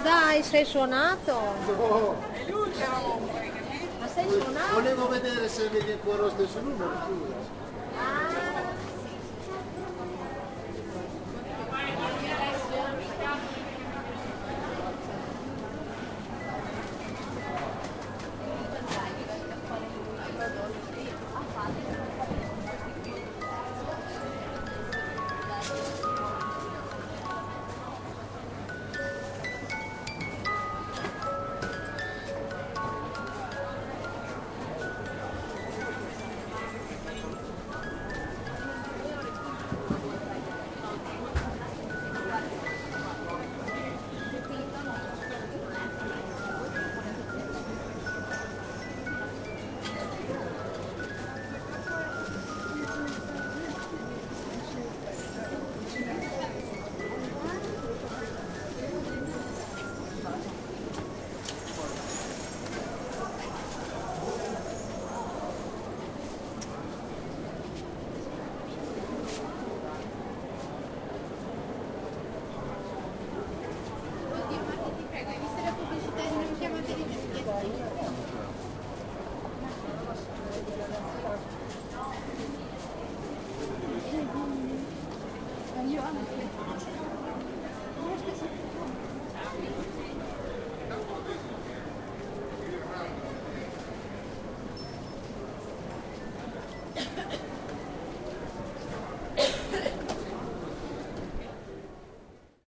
dai, sei suonato? No, È lui che rompe, capito? Ma sei suonato? volevo vedere se vedi ancora lo stesso numero, scusa.